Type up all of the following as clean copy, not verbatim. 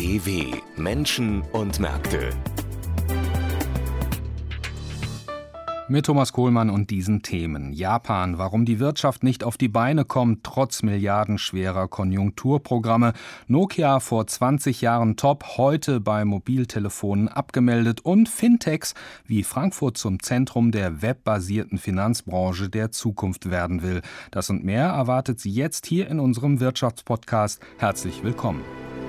DW Menschen und Märkte. Mit Thomas Kohlmann und diesen Themen. Japan, warum die Wirtschaft nicht auf die Beine kommt, trotz milliardenschwerer Konjunkturprogramme. Nokia vor 20 Jahren top, heute bei Mobiltelefonen abgemeldet. Und Fintechs, wie Frankfurt zum Zentrum der webbasierten Finanzbranche der Zukunft werden will. Das und mehr erwartet Sie jetzt hier in unserem Wirtschaftspodcast. Herzlich willkommen.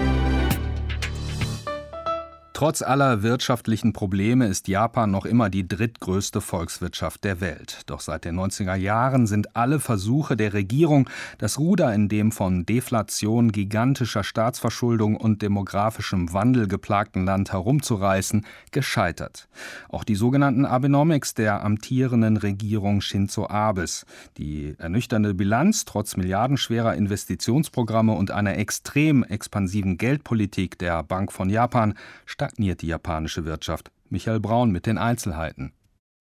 Trotz aller wirtschaftlichen Probleme ist Japan noch immer die drittgrößte Volkswirtschaft der Welt. Doch seit den 90er Jahren sind alle Versuche der Regierung, das Ruder in dem von Deflation, gigantischer Staatsverschuldung und demografischem Wandel geplagten Land herumzureißen, gescheitert. Auch die sogenannten Abenomics der amtierenden Regierung Shinzo Abes. Die ernüchternde Bilanz trotz milliardenschwerer Investitionsprogramme und einer extrem expansiven Geldpolitik der Bank von Japan stagniert die japanische Wirtschaft. Michael Braun mit den Einzelheiten.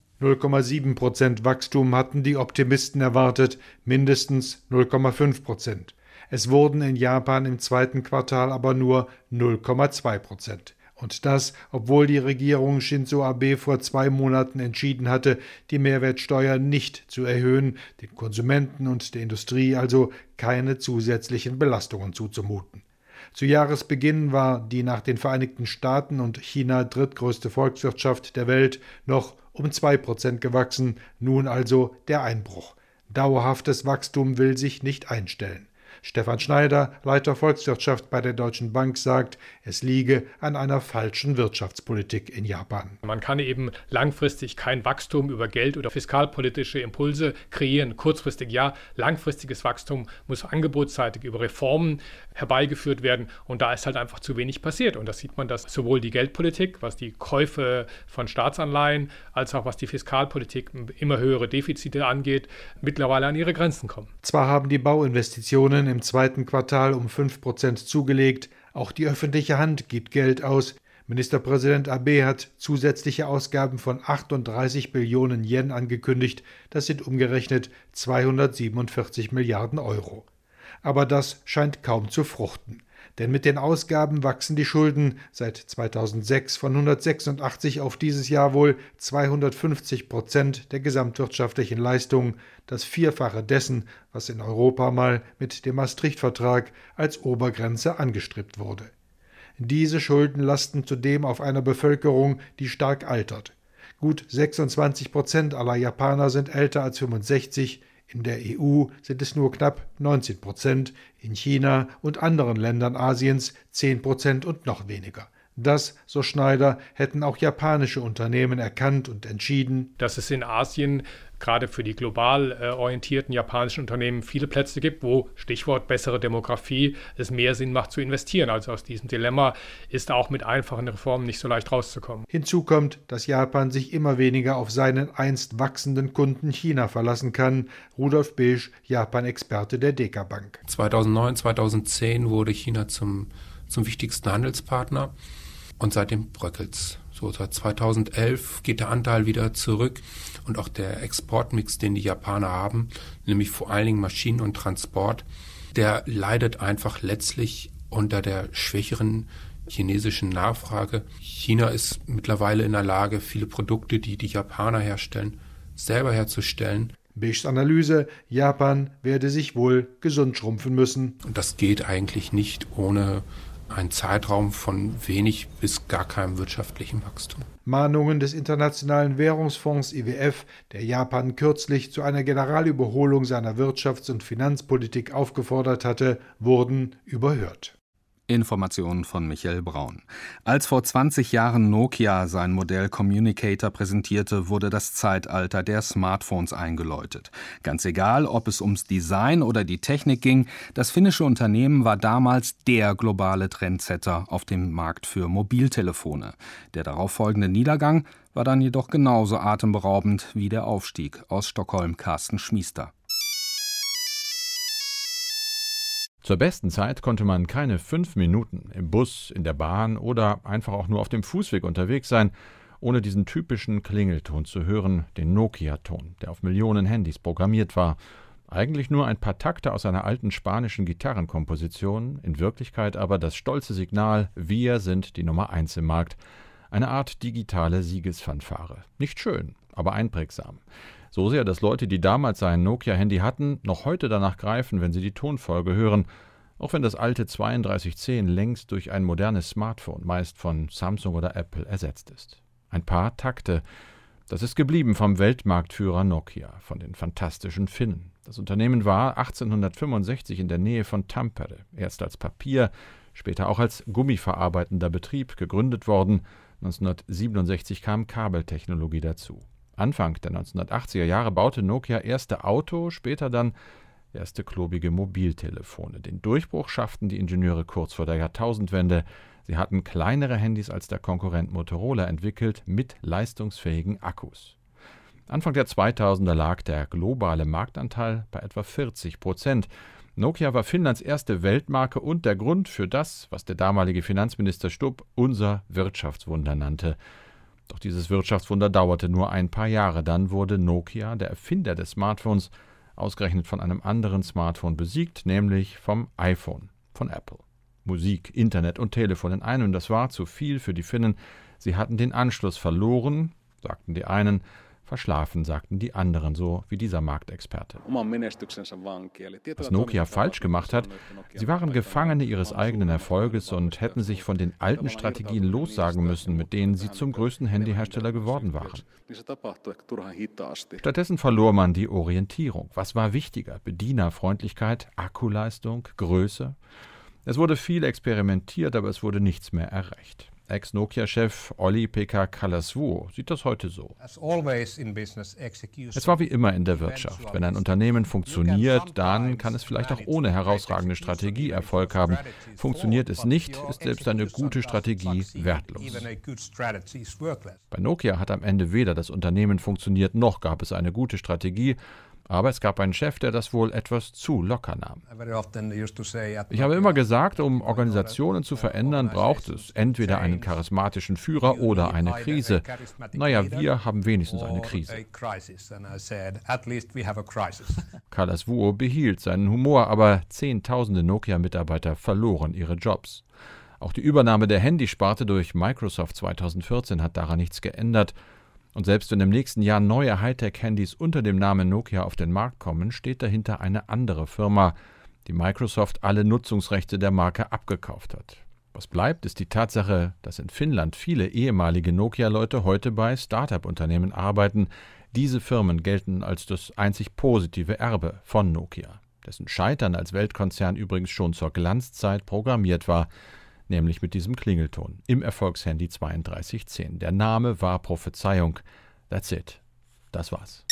0,7% Wachstum hatten die Optimisten erwartet, mindestens 0,5%. Es wurden in Japan im zweiten Quartal aber nur 0,2%. Und das, obwohl die Regierung Shinzo Abe vor 2 Monaten entschieden hatte, die Mehrwertsteuer nicht zu erhöhen, den Konsumenten und der Industrie also keine zusätzlichen Belastungen zuzumuten. Zu Jahresbeginn war die nach den Vereinigten Staaten und China drittgrößte Volkswirtschaft der Welt noch um 2% gewachsen, nun also der Einbruch. Dauerhaftes Wachstum will sich nicht einstellen. Stefan Schneider, Leiter Volkswirtschaft bei der Deutschen Bank, sagt, es liege an einer falschen Wirtschaftspolitik in Japan. Man kann eben langfristig kein Wachstum über Geld- oder fiskalpolitische Impulse kreieren. Kurzfristig ja, langfristiges Wachstum muss angebotsseitig über Reformen herbeigeführt werden. Und da ist halt einfach zu wenig passiert. Und das sieht man, dass sowohl die Geldpolitik, was die Käufe von Staatsanleihen, als auch was die Fiskalpolitik immer höhere Defizite angeht, mittlerweile an ihre Grenzen kommen. Zwar haben die Bauinvestitionen im zweiten Quartal um 5% zugelegt, auch die öffentliche Hand gibt Geld aus. Ministerpräsident Abe hat zusätzliche Ausgaben von 38 Billionen Yen angekündigt, das sind umgerechnet 247 Milliarden Euro. Aber das scheint kaum zu fruchten. Denn mit den Ausgaben wachsen die Schulden seit 2006 von 186 auf dieses Jahr wohl 250% der gesamtwirtschaftlichen Leistung, das Vierfache dessen, was in Europa mal mit dem Maastricht-Vertrag als Obergrenze angestrebt wurde. Diese Schulden lasten zudem auf einer Bevölkerung, die stark altert. Gut 26% aller Japaner sind älter als 65. In der EU sind es nur knapp 19%, in China und anderen Ländern Asiens 10% und noch weniger. Das, so Schneider, hätten auch japanische Unternehmen erkannt und entschieden, dass es in Asien gerade für die global orientierten japanischen Unternehmen viele Plätze gibt, wo, Stichwort bessere Demografie, es mehr Sinn macht zu investieren. Also aus diesem Dilemma ist auch mit einfachen Reformen nicht so leicht rauszukommen. Hinzu kommt, dass Japan sich immer weniger auf seinen einst wachsenden Kunden China verlassen kann. Rudolf Besch, Japan-Experte der Deka Bank. 2009, 2010 wurde China zum wichtigsten Handelspartner und seitdem bröckelt's. So seit 2011 geht der Anteil wieder zurück und auch der Exportmix, den die Japaner haben, nämlich vor allen Dingen Maschinen und Transport, der leidet einfach letztlich unter der schwächeren chinesischen Nachfrage. China ist mittlerweile in der Lage, viele Produkte, die die Japaner herstellen, selber herzustellen. Beschs Analyse, Japan werde sich wohl gesund schrumpfen müssen. Und das geht eigentlich nicht ohne ein Zeitraum von wenig bis gar keinem wirtschaftlichen Wachstum. Mahnungen des Internationalen Währungsfonds IWF, der Japan kürzlich zu einer Generalüberholung seiner Wirtschafts- und Finanzpolitik aufgefordert hatte, wurden überhört. Informationen von Michael Braun. Als vor 20 Jahren Nokia sein Modell Communicator präsentierte, wurde das Zeitalter der Smartphones eingeläutet. Ganz egal, ob es ums Design oder die Technik ging, das finnische Unternehmen war damals der globale Trendsetter auf dem Markt für Mobiltelefone. Der darauffolgende Niedergang war dann jedoch genauso atemberaubend wie der Aufstieg. Aus Stockholm Carsten Schmiester. Zur besten Zeit konnte man keine 5 Minuten im Bus, in der Bahn oder einfach auch nur auf dem Fußweg unterwegs sein, ohne diesen typischen Klingelton zu hören, den Nokia-Ton, der auf Millionen Handys programmiert war. Eigentlich nur ein paar Takte aus einer alten spanischen Gitarrenkomposition, in Wirklichkeit aber das stolze Signal: Wir sind die Nummer 1 im Markt. Eine Art digitale Siegesfanfare. Nicht schön, aber einprägsam. So sehr, dass Leute, die damals ein Nokia-Handy hatten, noch heute danach greifen, wenn sie die Tonfolge hören, auch wenn das alte 3210 längst durch ein modernes Smartphone, meist von Samsung oder Apple, ersetzt ist. Ein paar Takte. Das ist geblieben vom Weltmarktführer Nokia, von den fantastischen Finnen. Das Unternehmen war 1865 in der Nähe von Tampere, erst als Papier, später auch als gummiverarbeitender Betrieb gegründet worden. 1967 kam Kabeltechnologie dazu. Anfang der 1980er Jahre baute Nokia erste später dann erste klobige Mobiltelefone. Den Durchbruch schafften die Ingenieure kurz vor der Jahrtausendwende. Sie hatten kleinere Handys als der Konkurrent Motorola entwickelt, mit leistungsfähigen Akkus. Anfang der 2000er lag der globale Marktanteil bei etwa 40%. Nokia war Finnlands erste Weltmarke und der Grund für das, was der damalige Finanzminister Stubb unser Wirtschaftswunder nannte. Doch dieses Wirtschaftswunder dauerte nur ein paar Jahre. Dann wurde Nokia, der Erfinder des Smartphones, ausgerechnet von einem anderen Smartphone besiegt, nämlich vom iPhone von Apple. Musik, Internet und Telefon in einem, das war zu viel für die Finnen. Sie hatten den Anschluss verloren, sagten die einen, verschlafen, sagten die anderen, so wie dieser Marktexperte. Was Nokia falsch gemacht hat, sie waren Gefangene ihres eigenen Erfolges und hätten sich von den alten Strategien lossagen müssen, mit denen sie zum größten Handyhersteller geworden waren. Stattdessen verlor man die Orientierung. Was war wichtiger? Bedienerfreundlichkeit, Akkuleistung, Größe? Es wurde viel experimentiert, aber es wurde nichts mehr erreicht. Ex-Nokia-Chef Olli-Pekka Kallasvuo sieht das heute so. Es war wie immer in der Wirtschaft. Wenn ein Unternehmen funktioniert, dann kann es vielleicht auch ohne herausragende Strategie Erfolg haben. Funktioniert es nicht, ist selbst eine gute Strategie wertlos. Bei Nokia hat am Ende weder das Unternehmen funktioniert, noch gab es eine gute Strategie. Aber es gab einen Chef, der das wohl etwas zu locker nahm. Ich habe immer gesagt, um Organisationen zu verändern, braucht es entweder einen charismatischen Führer oder eine Krise. Naja, wir haben wenigstens eine Krise. Kallasvuo behielt seinen Humor, aber Zehntausende Nokia-Mitarbeiter verloren ihre Jobs. Auch die Übernahme der Handysparte durch Microsoft 2014 hat daran nichts geändert. Und selbst wenn im nächsten Jahr neue Hightech-Handys unter dem Namen Nokia auf den Markt kommen, steht dahinter eine andere Firma, die Microsoft alle Nutzungsrechte der Marke abgekauft hat. Was bleibt, ist die Tatsache, dass in Finnland viele ehemalige Nokia-Leute heute bei Start-up-Unternehmen arbeiten. Diese Firmen gelten als das einzig positive Erbe von Nokia, dessen Scheitern als Weltkonzern übrigens schon zur Glanzzeit programmiert war, nämlich mit diesem Klingelton im Erfolgshandy 3210. Der Name war Prophezeiung. That's it. Das war's.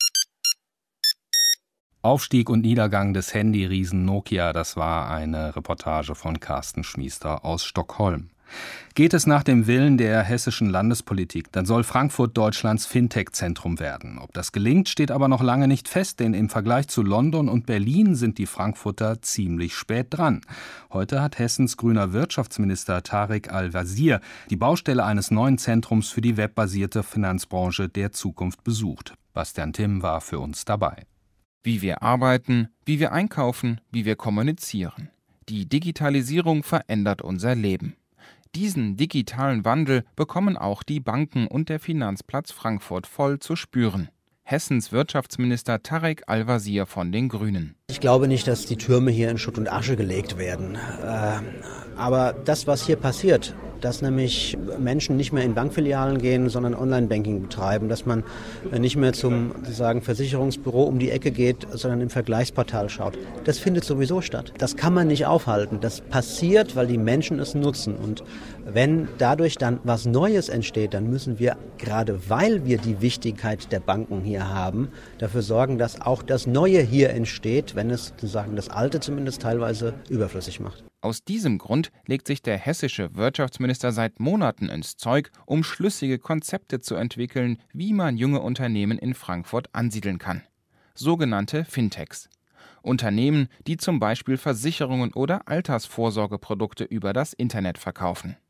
Aufstieg und Niedergang des Handyriesen Nokia, das war eine Reportage von Carsten Schmiester aus Stockholm. Geht es nach dem Willen der hessischen Landespolitik, dann soll Frankfurt Deutschlands Fintech-Zentrum werden. Ob das gelingt, steht aber noch lange nicht fest, denn im Vergleich zu London und Berlin sind die Frankfurter ziemlich spät dran. Heute hat Hessens grüner Wirtschaftsminister Tarek Al-Wazir die Baustelle eines neuen Zentrums für die webbasierte Finanzbranche der Zukunft besucht. Bastian Timm war für uns dabei. Wie wir arbeiten, wie wir einkaufen, wie wir kommunizieren. Die Digitalisierung verändert unser Leben. Diesen digitalen Wandel bekommen auch die Banken und der Finanzplatz Frankfurt voll zu spüren. Hessens Wirtschaftsminister Tarek Al-Wazir von den Grünen. Ich glaube nicht, dass die Türme hier in Schutt und Asche gelegt werden. Aber das, was hier passiert, dass nämlich Menschen nicht mehr in Bankfilialen gehen, sondern Online-Banking betreiben, dass man nicht mehr zum Versicherungsbüro um die Ecke geht, sondern im Vergleichsportal schaut. Das findet sowieso statt. Das kann man nicht aufhalten. Das passiert, weil die Menschen es nutzen. Und wenn dadurch dann was Neues entsteht, dann müssen wir, gerade weil wir die Wichtigkeit der Banken hier haben, dafür sorgen, dass auch das Neue hier entsteht, wenn es das Alte zumindest teilweise überflüssig macht. Aus diesem Grund legt sich der hessische Wirtschaftsminister seit Monaten ins Zeug, um schlüssige Konzepte zu entwickeln, wie man junge Unternehmen in Frankfurt ansiedeln kann. Sogenannte Fintechs. Unternehmen, die zum Beispiel Versicherungen oder Altersvorsorgeprodukte über das Internet verkaufen.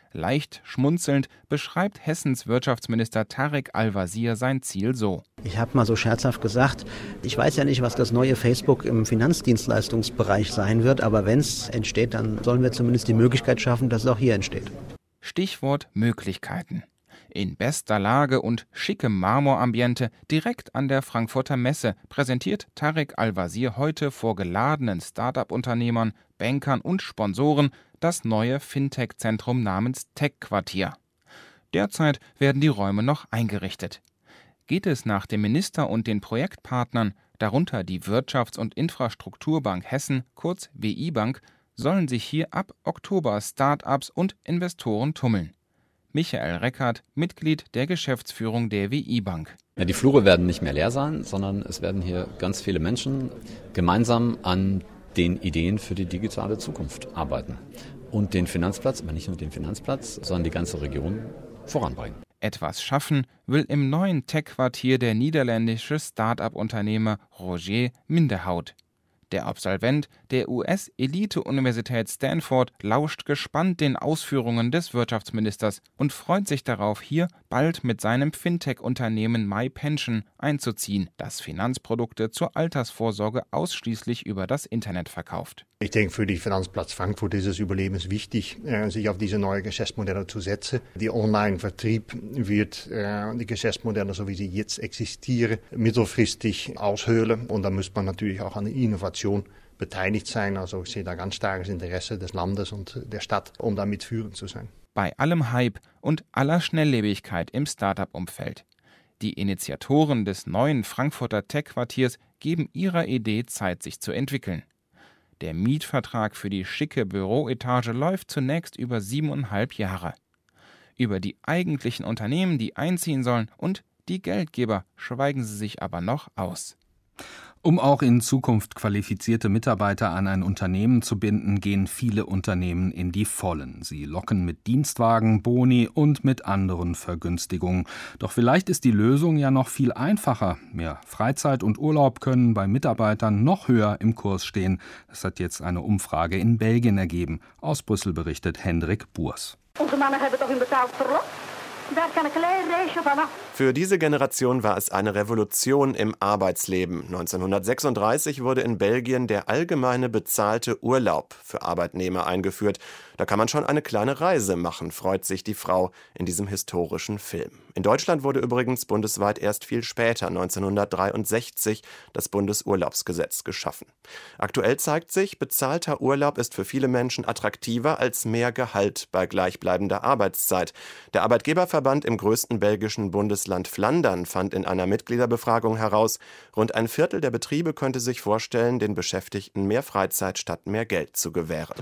Leicht schmunzelnd beschreibt Hessens Wirtschaftsminister Tarek Al-Wazir sein Ziel so. Ich habe mal so scherzhaft gesagt, ich weiß ja nicht, was das neue Facebook im Finanzdienstleistungsbereich sein wird, aber wenn es entsteht, dann sollen wir zumindest die Möglichkeit schaffen, dass es auch hier entsteht. Stichwort Möglichkeiten. In bester Lage und schickem Marmorambiente direkt an der Frankfurter Messe präsentiert Tarek Al-Wazir heute vor geladenen Start-up-Unternehmern, Bankern und Sponsoren das neue Fintech-Zentrum namens Tech-Quartier. Derzeit werden die Räume noch eingerichtet. Geht es nach dem Minister und den Projektpartnern, darunter die Wirtschafts- und Infrastrukturbank Hessen, kurz WI-Bank, sollen sich hier ab Oktober Start-ups und Investoren tummeln. Michael Reckert, Mitglied der Geschäftsführung der WI-Bank. Ja, die Flure werden nicht mehr leer sein, sondern es werden hier ganz viele Menschen gemeinsam an den Ideen für die digitale Zukunft arbeiten und den Finanzplatz, aber nicht nur den Finanzplatz, sondern die ganze Region voranbringen. Etwas schaffen will im neuen Tech-Quartier der niederländische Start-up-Unternehmer Roger Minderhout. Der Absolvent der US-Elite-Universität Stanford lauscht gespannt den Ausführungen des Wirtschaftsministers und freut sich darauf, hier bald mit seinem Fintech-Unternehmen MyPension einzuziehen, das Finanzprodukte zur Altersvorsorge ausschließlich über das Internet verkauft. Ich denke, für die Finanzplatz Frankfurt ist es überlebenswichtig, sich auf diese neuen Geschäftsmodelle zu setzen. Die Online-Vertrieb wird die Geschäftsmodelle, so wie sie jetzt existieren, mittelfristig aushöhlen. Und da muss man natürlich auch an der Innovation beteiligt sein. Also ich sehe da ganz starkes Interesse des Landes und der Stadt, um da mitführend zu sein. Bei allem Hype und aller Schnelllebigkeit im Start-up-Umfeld. Die Initiatoren des neuen Frankfurter Tech-Quartiers geben ihrer Idee Zeit, sich zu entwickeln. Der Mietvertrag für die schicke Büroetage läuft zunächst über 7,5 Jahre. Über die eigentlichen Unternehmen, die einziehen sollen, und die Geldgeber schweigen sie sich aber noch aus. Um auch in Zukunft qualifizierte Mitarbeiter an ein Unternehmen zu binden, gehen viele Unternehmen in die Vollen. Sie locken mit Dienstwagen, Boni und mit anderen Vergünstigungen. Doch vielleicht ist die Lösung ja noch viel einfacher. Mehr Freizeit und Urlaub können bei Mitarbeitern noch höher im Kurs stehen. Das hat jetzt eine Umfrage in Belgien ergeben. Aus Brüssel berichtet Hendrik Boers. Onze mannen hebben toch een betaald verlof? Daar kan een klein reisje vanaf. Für diese Generation war es eine Revolution im Arbeitsleben. 1936 wurde in Belgien der allgemeine bezahlte Urlaub für Arbeitnehmer eingeführt. Da kann man schon eine kleine Reise machen, freut sich die Frau in diesem historischen Film. In Deutschland wurde übrigens bundesweit erst viel später, 1963, das Bundesurlaubsgesetz geschaffen. Aktuell zeigt sich, bezahlter Urlaub ist für viele Menschen attraktiver als mehr Gehalt bei gleichbleibender Arbeitszeit. Der Arbeitgeberverband im größten belgischen Bundesland Flandern fand in einer Mitgliederbefragung heraus, rund ein Viertel der Betriebe könnte sich vorstellen, den Beschäftigten mehr Freizeit statt mehr Geld zu gewähren.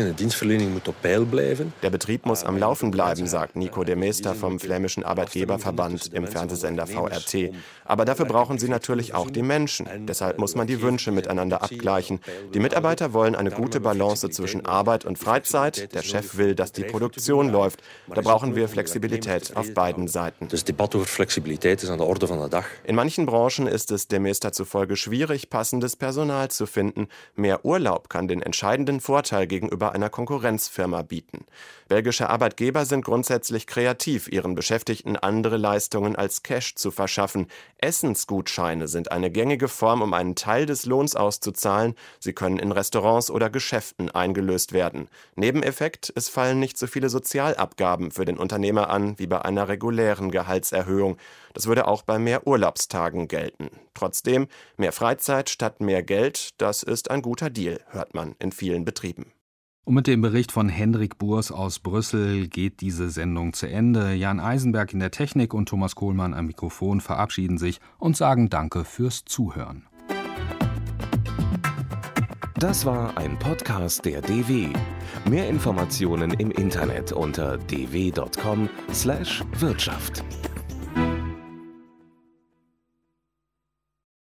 Der Betrieb muss am Laufen bleiben, sagt Nico de Meester vom flämischen Arbeitgeberverband im Fernsehsender VRT. Aber dafür brauchen sie natürlich auch die Menschen. Deshalb muss man die Wünsche miteinander abgleichen. Die Mitarbeiter wollen eine gute Balance zwischen Arbeit und Freizeit. Der Chef will, dass die Produktion läuft. Da brauchen wir Flexibilität auf beiden Seiten. Flexibiliteit ist an der Orde van der Dag. In manchen Branchen ist es dem Meester zufolge schwierig, passendes Personal zu finden. Mehr Urlaub kann den entscheidenden Vorteil gegenüber einer Konkurrenzfirma bieten. Belgische Arbeitgeber sind grundsätzlich kreativ, ihren Beschäftigten andere Leistungen als Cash zu verschaffen. Essensgutscheine sind eine gängige Form, um einen Teil des Lohns auszuzahlen. Sie können in Restaurants oder Geschäften eingelöst werden. Nebeneffekt: Es fallen nicht so viele Sozialabgaben für den Unternehmer an wie bei einer regulären Gehaltserhöhung. Das würde auch bei mehr Urlaubstagen gelten. Trotzdem, mehr Freizeit statt mehr Geld, das ist ein guter Deal, hört man in vielen Betrieben. Und mit dem Bericht von Hendrik Boers aus Brüssel geht diese Sendung zu Ende. Jan Eisenberg in der Technik und Thomas Kohlmann am Mikrofon verabschieden sich und sagen Danke fürs Zuhören. Das war ein Podcast der DW. Mehr Informationen im Internet unter dw.com/Wirtschaft.